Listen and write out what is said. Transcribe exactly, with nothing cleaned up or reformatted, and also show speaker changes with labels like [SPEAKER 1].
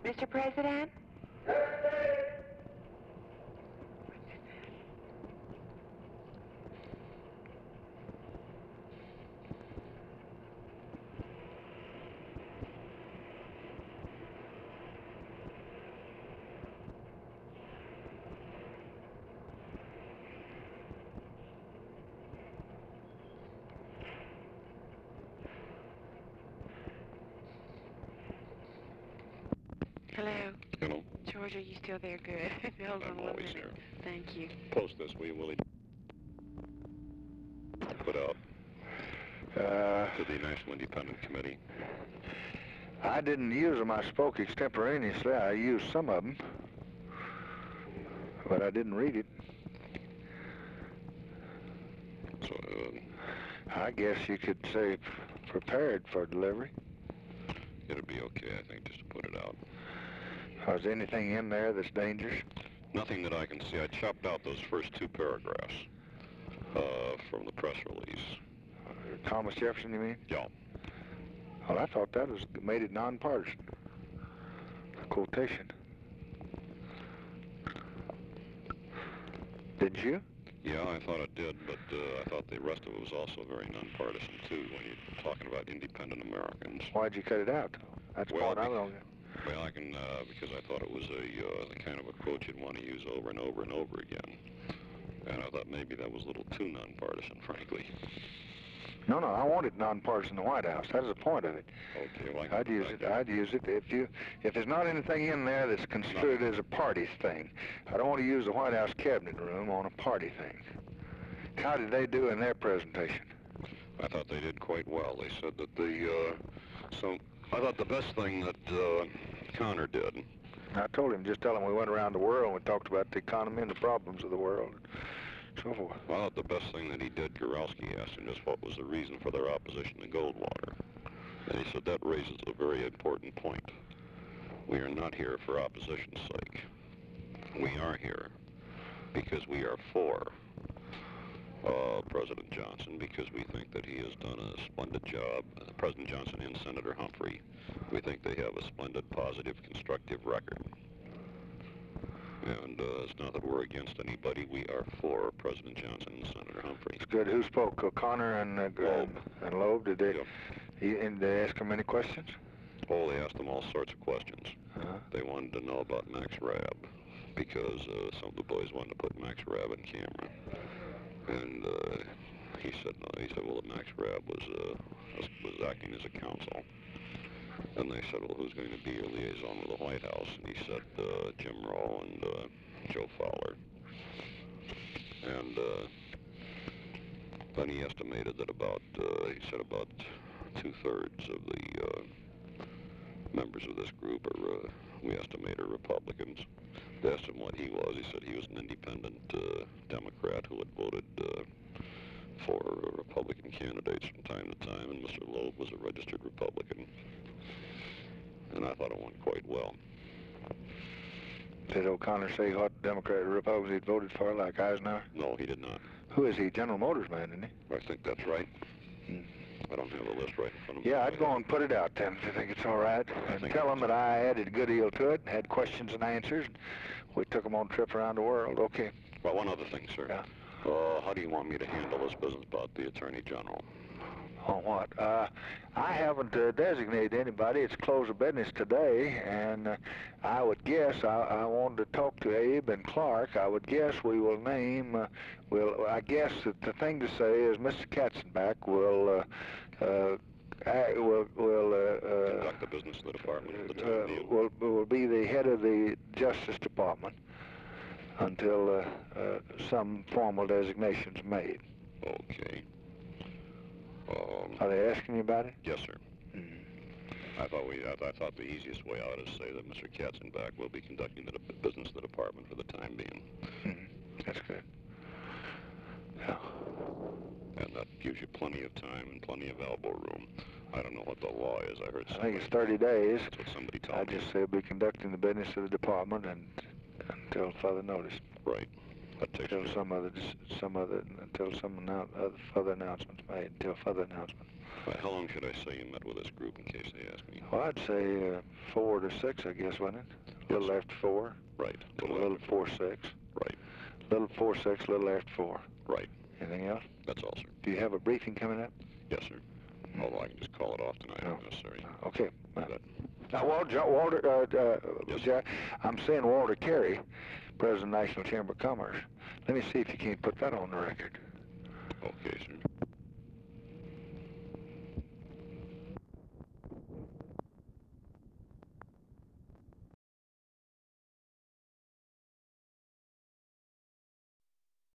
[SPEAKER 1] Mister President? Hello.
[SPEAKER 2] Hello.
[SPEAKER 1] George, are you still there? Good. Hold
[SPEAKER 2] I'm
[SPEAKER 1] on one
[SPEAKER 2] always
[SPEAKER 1] minute.
[SPEAKER 2] here.
[SPEAKER 1] Thank you.
[SPEAKER 2] Post this, will you, Willie? Put out
[SPEAKER 3] Uh,
[SPEAKER 2] to the National Independent Committee.
[SPEAKER 3] I didn't use them. I spoke extemporaneously. I used some of them, but I didn't read it.
[SPEAKER 2] So, uh,
[SPEAKER 3] I guess you could say prepared for delivery.
[SPEAKER 2] it'll be okay, I think, just to put it out.
[SPEAKER 3] Is there anything in there that's dangerous?
[SPEAKER 2] Nothing that I can see. I chopped out those first two paragraphs uh, from the press release.
[SPEAKER 3] Thomas Jefferson, you mean?
[SPEAKER 2] Yeah.
[SPEAKER 3] Well, I thought that was made it nonpartisan. Quotation. Did you?
[SPEAKER 2] Yeah, I thought it did, but uh, I thought the rest of it was also very nonpartisan, too, when you're talking about independent Americans.
[SPEAKER 3] Why'd you cut it out? That's the
[SPEAKER 2] Well,
[SPEAKER 3] point I
[SPEAKER 2] be-
[SPEAKER 3] don't get.
[SPEAKER 2] Well, I can, uh, because I thought it was a uh, the kind of a quote you'd want to use over and over and over again. And I thought maybe that was a little too nonpartisan, frankly.
[SPEAKER 3] No, no, I wanted nonpartisan in the White House. That is the point of it.
[SPEAKER 2] Okay, well, I can
[SPEAKER 3] I'd use it. I'd use it if you, if there's not anything in there that's construed as a party thing. I don't want to use the White House cabinet room on a party thing. How did they do in their presentation?
[SPEAKER 2] I thought they did quite well. They said that the, uh, so I thought the best thing that uh, Connor did.
[SPEAKER 3] I told him, just tell him we went around the world and we talked about the economy and the problems of the world, and so forth.
[SPEAKER 2] Well, I thought the best thing that he did, Goralski asked him just what was the reason for their opposition to Goldwater. And he said that raises a very important point. We are not here for opposition's sake. We are here because we are for uh, President Johnson, because we think that he has done a splendid job. Uh, President Johnson and Senator Humphrey, we think they have a splendid, positive, constructive record. And uh, it's not that we're against anybody. We are for President Johnson and Senator Humphrey.
[SPEAKER 3] It's good. Who spoke? O'Connor and uh,
[SPEAKER 2] Loeb.
[SPEAKER 3] and Loeb. Did they?
[SPEAKER 2] Yep.
[SPEAKER 3] He, and they ask him any questions?
[SPEAKER 2] Oh, they asked them all sorts of questions.
[SPEAKER 3] Uh-huh.
[SPEAKER 2] They wanted to know about Max Rabb, because uh, some of the boys wanted to put Max Rabb on camera. And uh, he said, no. He said, well, Max Rabb was, uh, was, was acting as a counsel. And they said, well, who's going to be your liaison with the White House? And he said, uh, Jim Rowe and uh, Joe Fowler. And uh, then he estimated that about, uh, he said about two-thirds of the uh, members of this group are, uh, we estimate, are Republicans. They asked him what he was. He said he was an independent uh, Democrat who had voted uh, for Republican candidates from time to time, and Mister Loeb was a registered Republican. And I thought it went quite well.
[SPEAKER 3] Did O'Connor say what Democrat or Republicans he'd voted for, like Eisenhower?
[SPEAKER 2] No, he did not.
[SPEAKER 3] Who is he? General Motors man, isn't he?
[SPEAKER 2] I think that's right.
[SPEAKER 3] Hmm.
[SPEAKER 2] I don't have the list right in front of me.
[SPEAKER 3] Yeah, I'd go and put it out then if you think it's all right. And
[SPEAKER 2] think
[SPEAKER 3] tell
[SPEAKER 2] it's-
[SPEAKER 3] them that I added a good deal to it, had questions and answers. We took them on a trip around the world. Okay.
[SPEAKER 2] Well, one other thing, sir.
[SPEAKER 3] Yeah.
[SPEAKER 2] Uh, how do you want me to handle this business about the Attorney General?
[SPEAKER 3] On what? Uh, I haven't uh, designated anybody. It's close of business today, and uh, I would guess I, I wanted to talk to Abe and Clark. I would guess we will name. Uh, will I guess that the thing to say is Mister Katzenbach will. Uh, uh, I will will uh, uh,
[SPEAKER 2] Conduct the business of the department for the time
[SPEAKER 3] uh,
[SPEAKER 2] being.
[SPEAKER 3] will will be the head of the Justice Department until uh, uh, some formal designation's made.
[SPEAKER 2] Okay. Um,
[SPEAKER 3] Are they asking you about it?
[SPEAKER 2] yes, sir.
[SPEAKER 3] Mm.
[SPEAKER 2] I thought we. I, I thought the easiest way out is to say that Mister Katzenbach will be conducting the de- business of the department for the time being,
[SPEAKER 3] Mm. That's good. Yeah.
[SPEAKER 2] and that gives you plenty of time and plenty of elbow room. I don't know what the law is. I heard.
[SPEAKER 3] I
[SPEAKER 2] Somebody,
[SPEAKER 3] think it's thirty days.
[SPEAKER 2] That's what somebody told
[SPEAKER 3] I
[SPEAKER 2] me.
[SPEAKER 3] just say we'll be conducting the business of the department and until further notice.
[SPEAKER 2] Right. That takes
[SPEAKER 3] until
[SPEAKER 2] care.
[SPEAKER 3] some other, dis- some other, until some annou- other further announcements made, until further announcement.
[SPEAKER 2] All right, how long should I say you met with this group in case they ask me?
[SPEAKER 3] Well, I'd say uh, four to six, I guess, wasn't it? A little
[SPEAKER 2] Yes.
[SPEAKER 3] after four.
[SPEAKER 2] Right.
[SPEAKER 3] A little before six.
[SPEAKER 2] Right.
[SPEAKER 3] Little before six, a little after four.
[SPEAKER 2] Right.
[SPEAKER 3] Anything else?
[SPEAKER 2] That's all, sir.
[SPEAKER 3] Do you have a briefing coming up?
[SPEAKER 2] Yes, sir. Although I can just call it off tonight
[SPEAKER 3] No.
[SPEAKER 2] if necessary.
[SPEAKER 3] Okay. Uh,
[SPEAKER 2] That-
[SPEAKER 3] Now, Walter, Walter uh, uh,
[SPEAKER 2] Yes,
[SPEAKER 3] Jack, I'm saying Walter Carey, President of the National Chamber of Commerce. Let me see if you can't put that on the record.
[SPEAKER 2] Okay, sir.